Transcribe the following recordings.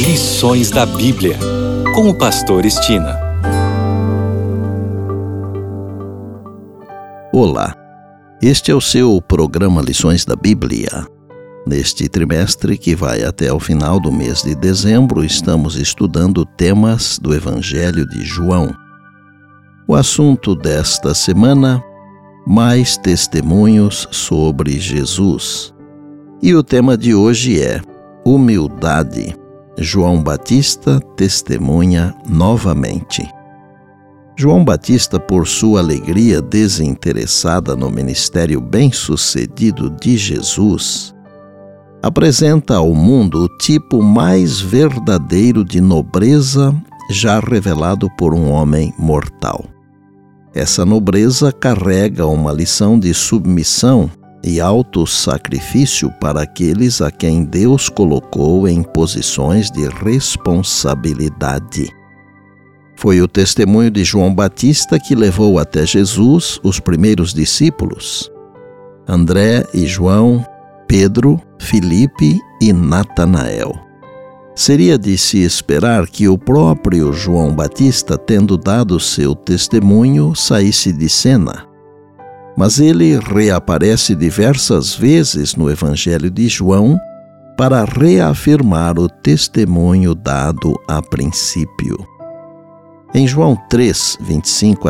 Lições da Bíblia, com o pastor Estina. Olá, este é o seu programa Lições da Bíblia. Neste trimestre, que vai até o final do mês de dezembro, estamos estudando temas do Evangelho de João. O assunto desta semana: mais testemunhos sobre Jesus. E o tema de hoje é humildade. João Batista testemunha novamente. João Batista, por sua alegria desinteressada no ministério bem-sucedido de Jesus, apresenta ao mundo o tipo mais verdadeiro de nobreza já revelado por um homem mortal. Essa nobreza carrega uma lição de submissão e autossacrifício para aqueles a quem Deus colocou em posições de responsabilidade. Foi o testemunho de João Batista que levou até Jesus os primeiros discípulos: André e João, Pedro, Filipe e Natanael. Seria de se esperar que o próprio João Batista, tendo dado seu testemunho, saísse de cena. Mas ele reaparece diversas vezes no Evangelho de João para reafirmar o testemunho dado a princípio. Em João 3, 25 a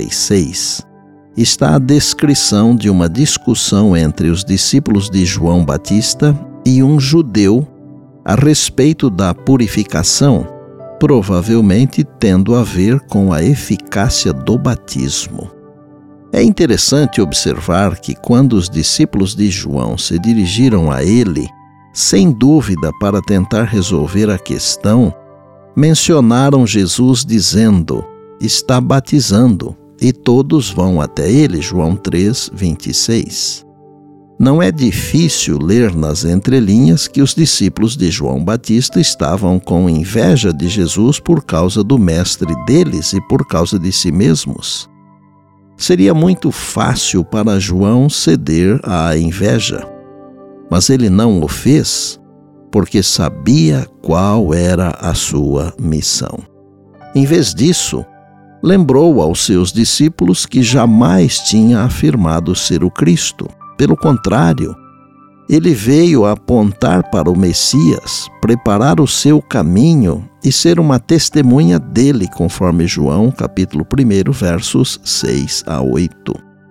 36, está a descrição de uma discussão entre os discípulos de João Batista e um judeu a respeito da purificação, provavelmente tendo a ver com a eficácia do batismo. É interessante observar que quando os discípulos de João se dirigiram a ele, sem dúvida para tentar resolver a questão, mencionaram Jesus dizendo: está batizando, e todos vão até ele. João 3, 26. Não é difícil ler nas entrelinhas que os discípulos de João Batista estavam com inveja de Jesus por causa do mestre deles e por causa de si mesmos. Seria muito fácil para João ceder à inveja, mas ele não o fez porque sabia qual era a sua missão. Em vez disso, lembrou aos seus discípulos que jamais tinha afirmado ser o Cristo. Pelo contrário, ele veio apontar para o Messias, preparar o seu caminho e ser uma testemunha dele, conforme João, capítulo 1, versos 6 a 8.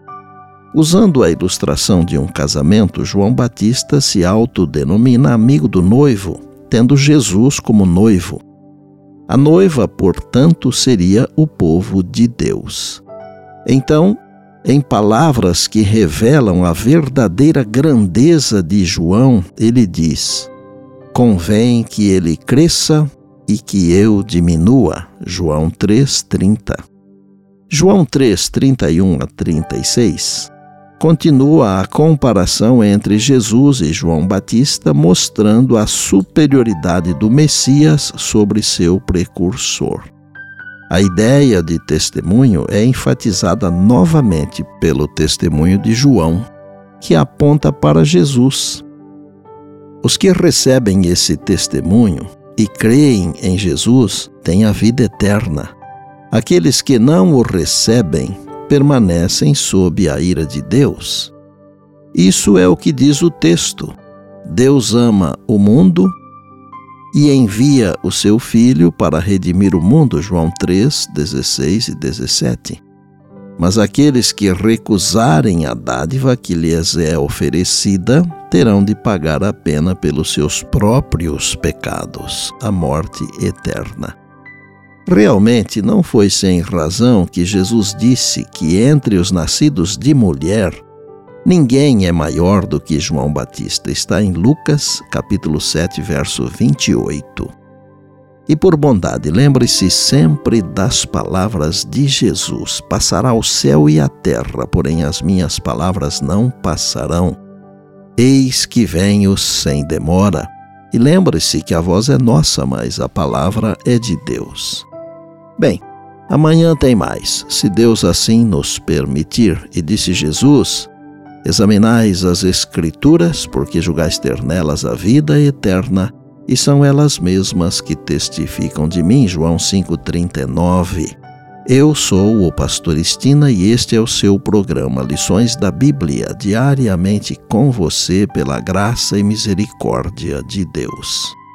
Usando a ilustração de um casamento, João Batista se autodenomina amigo do noivo, tendo Jesus como noivo. A noiva, portanto, seria o povo de Deus. Então, em palavras que revelam a verdadeira grandeza de João, ele diz: convém que ele cresça e que eu diminua. João 3:30. João 3:31 a 36 continua a comparação entre Jesus e João Batista, mostrando a superioridade do Messias sobre seu precursor. A ideia de testemunho é enfatizada novamente pelo testemunho de João, que aponta para Jesus. Os que recebem esse testemunho e creem em Jesus têm a vida eterna. Aqueles que não o recebem permanecem sob a ira de Deus. Isso é o que diz o texto: Deus ama o mundo e envia o seu Filho para redimir o mundo. João 3, 16 e 17. Mas aqueles que recusarem a dádiva que lhes é oferecida terão de pagar a pena pelos seus próprios pecados, a morte eterna. Realmente não foi sem razão que Jesus disse que entre os nascidos de mulher, ninguém é maior do que João Batista. Está em Lucas, capítulo 7, verso 28. E por bondade, lembre-se sempre das palavras de Jesus: passará o céu e a terra, porém as minhas palavras não passarão. Eis que venho sem demora. E lembre-se que a voz é nossa, mas a palavra é de Deus. Bem, amanhã tem mais, se Deus assim nos permitir. E disse Jesus: examinais as Escrituras, porque julgais ter nelas a vida eterna, E são elas mesmas que testificam de mim, João 5,39. Eu sou o pastor Estina e este é o seu programa Lições da Bíblia, diariamente com você pela graça e misericórdia de Deus.